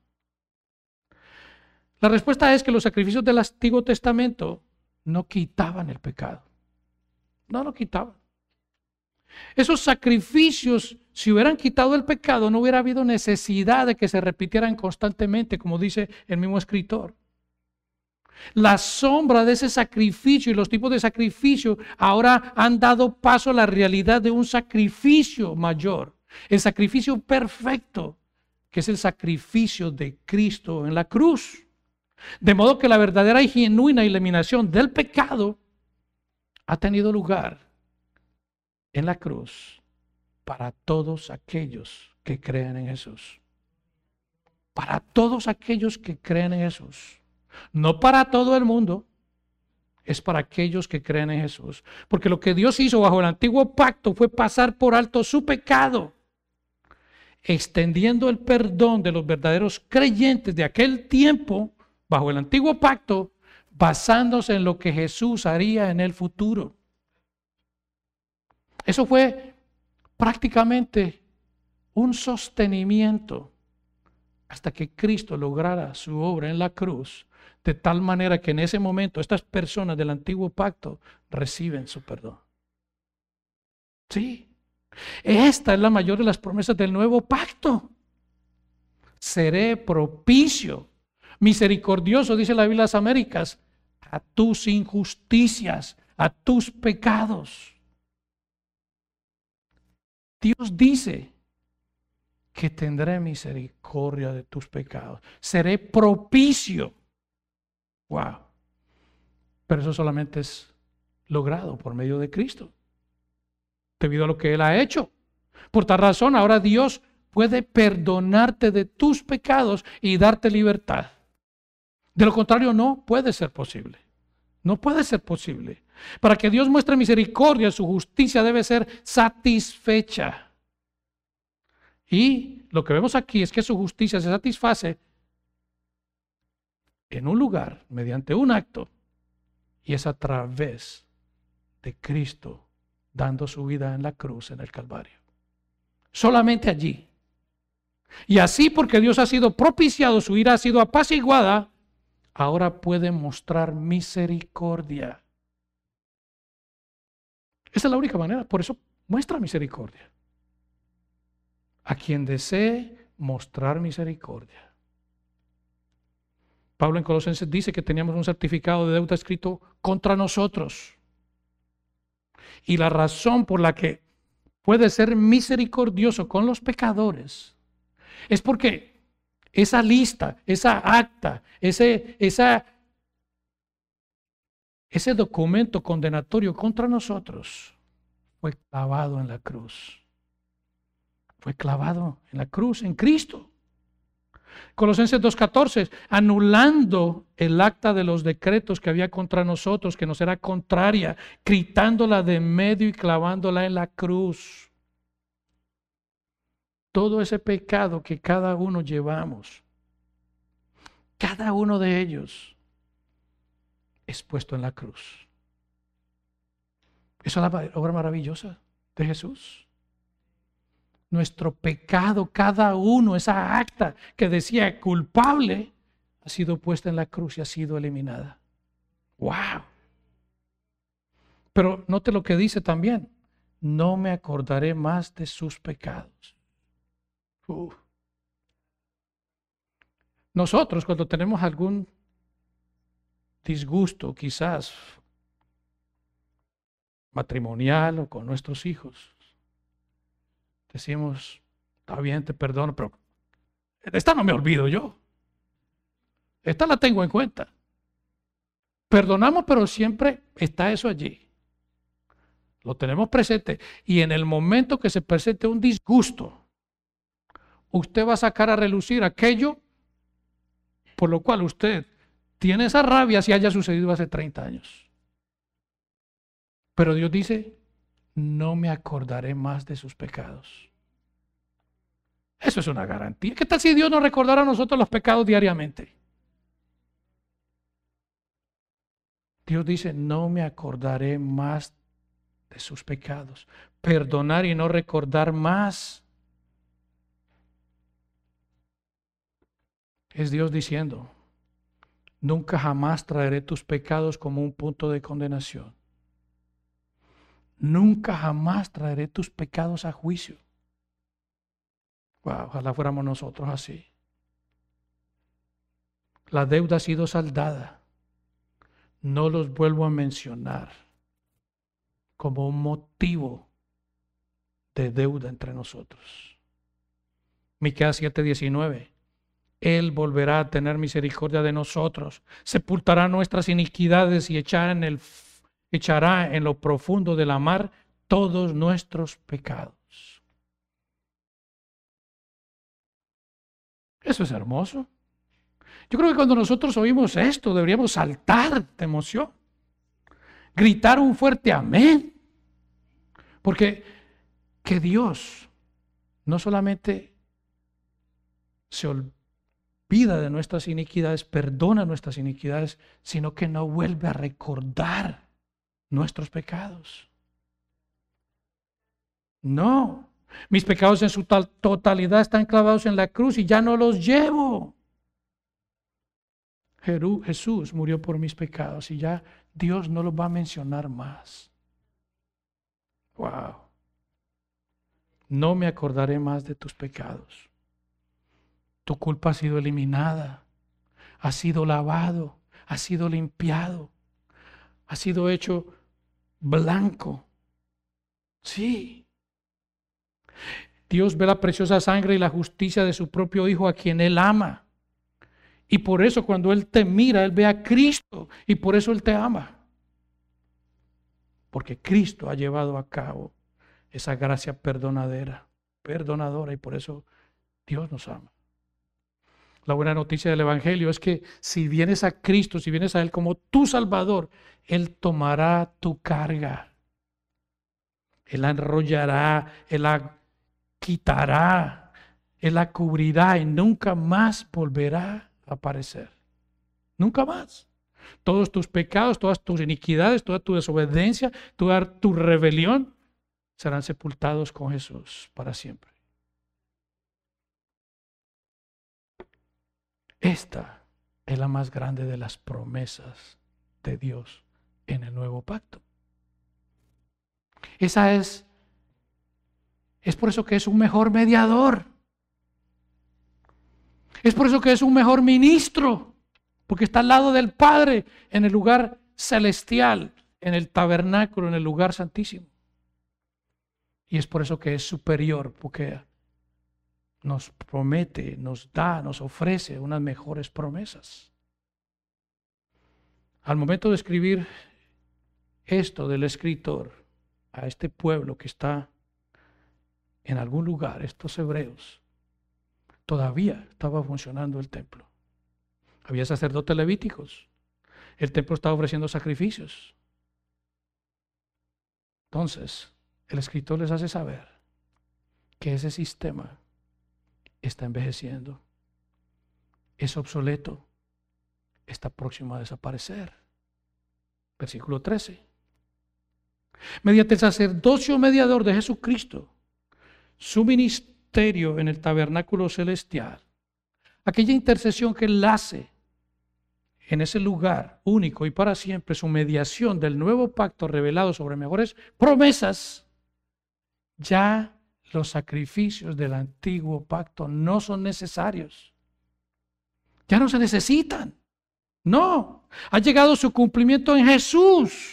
La respuesta es que los sacrificios del Antiguo Testamento no quitaban el pecado. No lo quitaban. Esos sacrificios, si hubieran quitado el pecado, no hubiera habido necesidad de que se repitieran constantemente, como dice el mismo escritor. La sombra de ese sacrificio y los tipos de sacrificio ahora han dado paso a la realidad de un sacrificio mayor, el sacrificio perfecto, que es el sacrificio de Cristo en la cruz. De modo que la verdadera y genuina eliminación del pecado ha tenido lugar en la cruz para todos aquellos que creen en Jesús. Para todos aquellos que creen en Jesús. No para todo el mundo, es para aquellos que creen en Jesús. Porque lo que Dios hizo bajo el antiguo pacto fue pasar por alto su pecado, extendiendo el perdón de los verdaderos creyentes de aquel tiempo bajo el antiguo pacto, basándose en lo que Jesús haría en el futuro. Eso fue prácticamente un sostenimiento hasta que Cristo lograra su obra en la cruz, de tal manera que en ese momento estas personas del antiguo pacto reciben su perdón. Sí, esta es la mayor de las promesas del nuevo pacto. Seré propicio, misericordioso, dice la Biblia de las Américas, a tus injusticias, a tus pecados. Dios dice que tendré misericordia de tus pecados. Seré propicio. Wow. Pero eso solamente es logrado por medio de Cristo, debido a lo que Él ha hecho. Por tal razón, ahora Dios puede perdonarte de tus pecados y darte libertad. De lo contrario, no puede ser posible. No puede ser posible. Para que Dios muestre misericordia, su justicia debe ser satisfecha. Y lo que vemos aquí es que su justicia se satisface en un lugar, mediante un acto, y es a través de Cristo dando su vida en la cruz, en el Calvario. Solamente allí. Y así, porque Dios ha sido propiciado, su ira ha sido apaciguada, ahora puede mostrar misericordia. Esa es la única manera, por eso muestra misericordia. A quien desee mostrar misericordia. Pablo en Colosenses dice que teníamos un certificado de deuda escrito contra nosotros. Y la razón por la que puede ser misericordioso con los pecadores es porque esa lista, esa acta, ese documento condenatorio contra nosotros fue clavado en la cruz. Fue clavado en la cruz, en Cristo. Colosenses 2:14, anulando el acta de los decretos que había contra nosotros, que nos era contraria, quitándola de medio y clavándola en la cruz. todo ese pecado que cada uno llevamos, cada uno de ellos es puesto en la cruz. Esa es la obra maravillosa de Jesús. Nuestro pecado, cada uno, esa acta que decía culpable, ha sido puesta en la cruz y ha sido eliminada. ¡Wow! Pero note lo que dice también. No me acordaré más de sus pecados. Nosotros, cuando tenemos algún disgusto, quizás matrimonial o con nuestros hijos, decimos, está bien, te perdono, pero esta no me olvido yo. Esta la tengo en cuenta. Perdonamos, pero siempre está eso allí. Lo tenemos presente. Y en el momento que se presente un disgusto, usted va a sacar a relucir aquello por lo cual usted tiene esa rabia si haya sucedido hace 30 años. Pero Dios dice, no me acordaré más de sus pecados. Eso es una garantía. ¿Qué tal si Dios nos recordara a nosotros los pecados diariamente? Dios dice, no me acordaré más de sus pecados. Perdonar y no recordar más. Es Dios diciendo, nunca jamás traeré tus pecados como un punto de condenación. Nunca jamás traeré tus pecados a juicio. Wow, ojalá fuéramos nosotros así. La deuda ha sido saldada. No los vuelvo a mencionar como un motivo de deuda entre nosotros. Miqueas 7:19. Él volverá a tener misericordia de nosotros, sepultará nuestras iniquidades y echará en lo profundo de la mar todos nuestros pecados. Eso es hermoso. Yo creo que cuando nosotros oímos esto deberíamos saltar de emoción, gritar un fuerte amén, porque que Dios no solamente se olvida de nuestras iniquidades, perdona nuestras iniquidades, sino que no vuelve a recordar nuestros pecados. No, mis pecados en su totalidad están clavados en la cruz y ya no los llevo. Jesús murió por mis pecados y ya Dios no los va a mencionar más. Wow. No me acordaré más de tus pecados. Tu culpa ha sido eliminada, ha sido lavado, ha sido limpiado, ha sido hecho blanco. Sí. Dios ve la preciosa sangre y la justicia de su propio Hijo a quien Él ama. Y por eso cuando Él te mira, Él ve a Cristo y por eso Él te ama. Porque Cristo ha llevado a cabo esa gracia perdonadora y por eso Dios nos ama. La buena noticia del Evangelio es que si vienes a Cristo, si vienes a Él como tu Salvador, Él tomará tu carga. Él la enrollará, Él la quitará, Él la cubrirá y nunca más volverá a aparecer. Nunca más. Todos tus pecados, todas tus iniquidades, toda tu desobediencia, toda tu rebelión serán sepultados con Jesús para siempre. Esta es la más grande de las promesas de Dios en el nuevo pacto. Esa es por eso que es un mejor mediador. Es por eso que es un mejor ministro, porque está al lado del Padre en el lugar celestial, en el tabernáculo, en el lugar santísimo. Y es por eso que es superior, porque nos promete, nos da, nos ofrece unas mejores promesas. Al momento de escribir esto del escritor a este pueblo que está en algún lugar, estos hebreos, todavía estaba funcionando el templo. Había sacerdotes levíticos. El templo estaba ofreciendo sacrificios. Entonces, el escritor les hace saber que ese sistema está envejeciendo, es obsoleto, está próximo a desaparecer. Versículo 13. Mediante el sacerdocio mediador de Jesucristo, su ministerio en el tabernáculo celestial, aquella intercesión que él hace en ese lugar único y para siempre, su mediación del nuevo pacto revelado sobre mejores promesas, ya los sacrificios del antiguo pacto no son necesarios. Ya no se necesitan. No, ha llegado su cumplimiento en Jesús.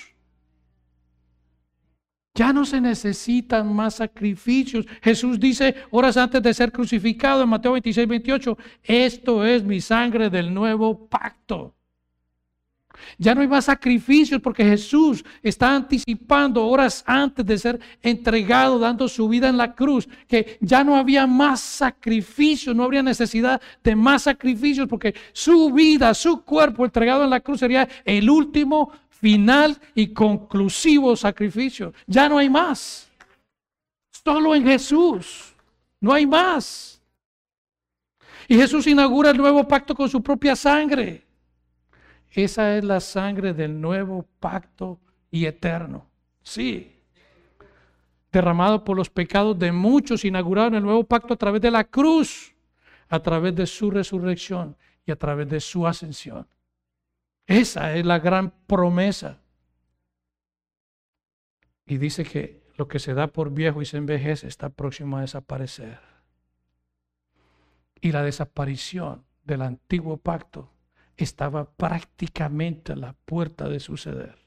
Ya no se necesitan más sacrificios. Jesús dice horas antes de ser crucificado en Mateo 26, 28, esto es mi sangre del nuevo pacto. Ya no hay más sacrificios porque Jesús está anticipando horas antes de ser entregado, dando su vida en la cruz, que ya no había más sacrificios, no habría necesidad de más sacrificios porque su vida, su cuerpo entregado en la cruz sería el último, final y conclusivo sacrificio. Ya no hay más. Solo en Jesús. No hay más. Y Jesús inaugura el nuevo pacto con su propia sangre. Esa es la sangre del nuevo pacto y eterno. Sí. Derramado por los pecados de muchos, inaugurado en el nuevo pacto a través de la cruz, a través de su resurrección y a través de su ascensión. Esa es la gran promesa. Y dice que lo que se da por viejo y se envejece está próximo a desaparecer. Y la desaparición del antiguo pacto estaba prácticamente a la puerta de suceder.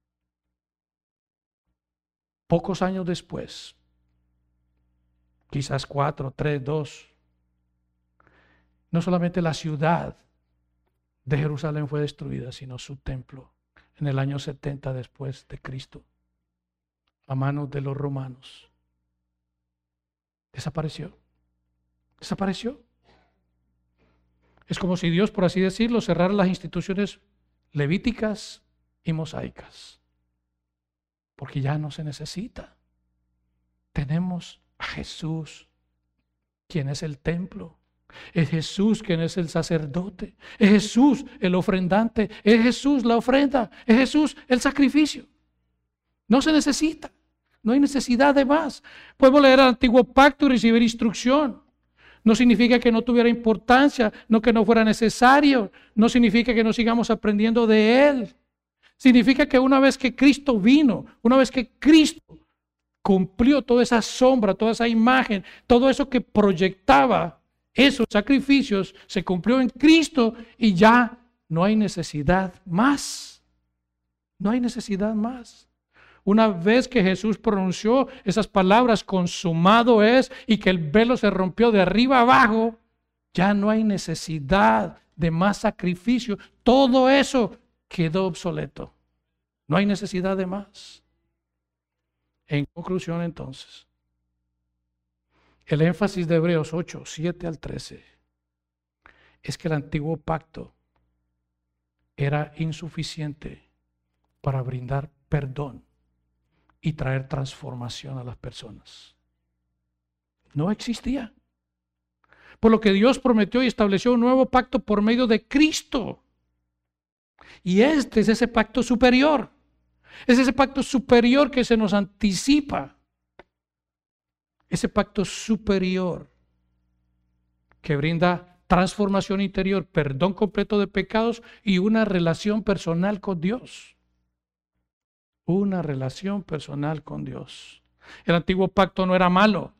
Pocos años después, quizás 4, 3, 2, no solamente la ciudad de Jerusalén fue destruida, sino su templo en el año 70 después de Cristo, a manos de los romanos. Desapareció. Desapareció. Es como si Dios, por así decirlo, cerrara las instituciones levíticas y mosaicas, porque ya no se necesita. Tenemos a Jesús, quien es el templo. Es Jesús quien es el sacerdote. Es Jesús el ofrendante. Es Jesús la ofrenda. Es Jesús el sacrificio. No se necesita. No hay necesidad de más. Podemos leer el antiguo pacto y recibir instrucción. No significa que no tuviera importancia, no que no fuera necesario. No significa que no sigamos aprendiendo de Él. Significa que una vez que Cristo vino, una vez que Cristo cumplió toda esa sombra, toda esa imagen, todo eso que proyectaba esos sacrificios, se cumplió en Cristo y ya no hay necesidad más. No hay necesidad más. Una vez que Jesús pronunció esas palabras, consumado es, y que el velo se rompió de arriba abajo, ya no hay necesidad de más sacrificio. Todo eso quedó obsoleto. No hay necesidad de más. En conclusión, entonces, el énfasis de Hebreos 8, 7 al 13 es que el antiguo pacto era insuficiente para brindar perdón y traer transformación a las personas. No existía. Por lo que Dios prometió y estableció un nuevo pacto por medio de Cristo. Y este es ese pacto superior. Es ese pacto superior que se nos anticipa. Ese pacto superior que brinda transformación interior, perdón completo de pecados y una relación personal con Dios. Una relación personal con Dios. El antiguo pacto no era malo.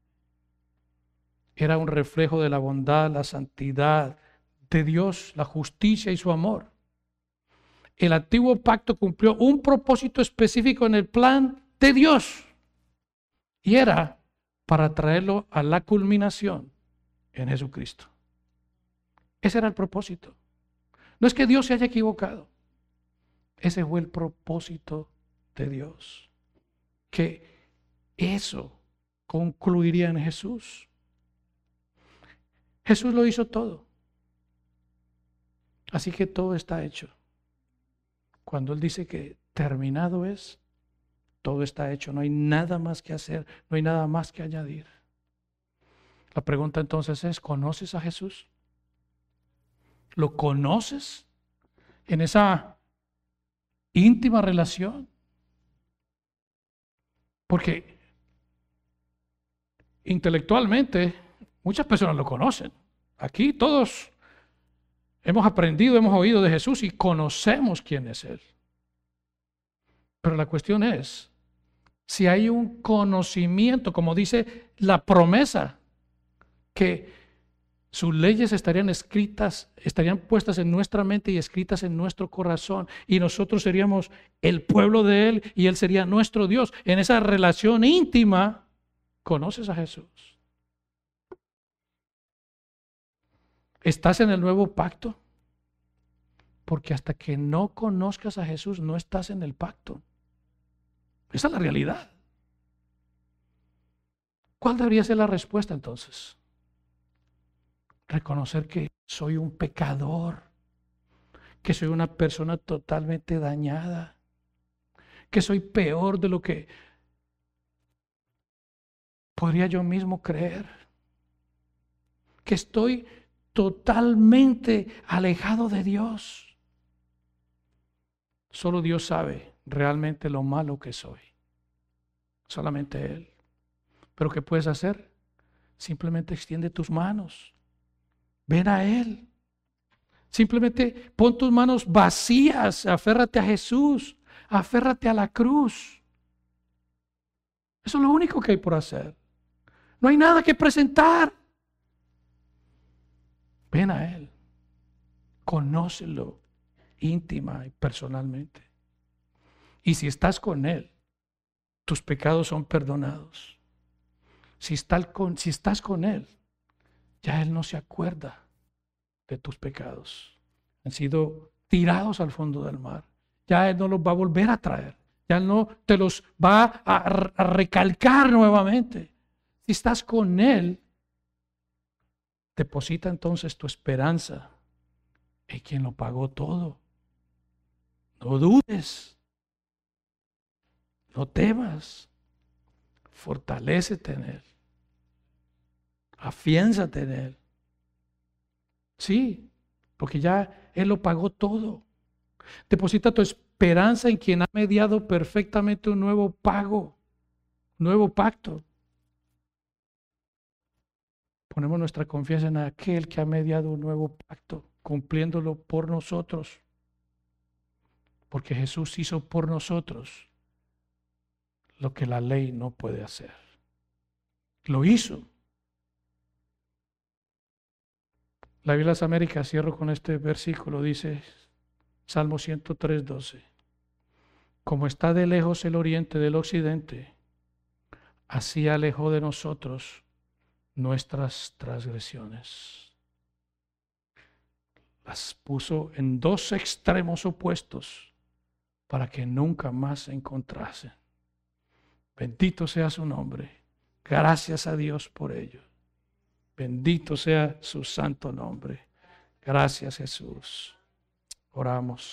Era un reflejo de la bondad, la santidad de Dios, la justicia y su amor. El antiguo pacto cumplió un propósito específico en el plan de Dios. Y era para traerlo a la culminación en Jesucristo. Ese era el propósito. No es que Dios se haya equivocado. Ese fue el propósito de Dios. Que eso concluiría en Jesús. Jesús lo hizo todo. Así que todo está hecho. Cuando Él dice que terminado es, todo está hecho. No hay nada más que hacer, no hay nada más que añadir. La pregunta entonces es, ¿conoces a Jesús? ¿Lo conoces en esa íntima relación? Porque intelectualmente muchas personas lo conocen. Aquí todos hemos aprendido, hemos oído de Jesús y conocemos quién es Él. Pero la cuestión es, si hay un conocimiento, como dice la promesa, que sus leyes estarían escritas, estarían puestas en nuestra mente y escritas en nuestro corazón, y nosotros seríamos el pueblo de Él y Él sería nuestro Dios. En esa relación íntima, ¿conoces a Jesús? ¿Estás en el nuevo pacto? Porque hasta que no conozcas a Jesús, no estás en el pacto. Esa es la realidad. ¿Cuál debería ser la respuesta entonces? Reconocer que soy un pecador, que soy una persona totalmente dañada, que soy peor de lo que podría yo mismo creer, que estoy totalmente alejado de Dios. Solo Dios sabe realmente lo malo que soy, solamente Él. Pero ¿qué puedes hacer? Simplemente extiende tus manos, ven a Él. Simplemente pon tus manos vacías, aférrate a Jesús, aférrate a la cruz. Eso es lo único que hay por hacer. No hay nada que presentar. Ven a Él, conócelo íntima y personalmente. Y si estás con Él, tus pecados son perdonados. Si estás con Él, ya Él no se acuerda de tus pecados. Han sido tirados al fondo del mar. Ya Él no los va a volver a traer. Ya no te los va a recalcar nuevamente. Si estás con Él, deposita entonces tu esperanza en quien lo pagó todo. No dudes. No temas. Fortalécete en Él. Afiénzate en Él. Sí, porque ya Él lo pagó todo. Deposita tu esperanza en quien ha mediado perfectamente un nuevo pago, nuevo pacto. Ponemos nuestra confianza en aquel que ha mediado un nuevo pacto, cumpliéndolo por nosotros. Porque Jesús hizo por nosotros lo que la ley no puede hacer. Lo hizo. La Biblia de las Américas, cierro con este versículo, dice Salmo 103:12. Como está de lejos el oriente del occidente, así alejó de nosotros nuestras transgresiones. Las puso en dos extremos opuestos para que nunca más se encontrasen. Bendito sea su nombre. Gracias a Dios por ello. Bendito sea su santo nombre. Gracias, Jesús. Oramos.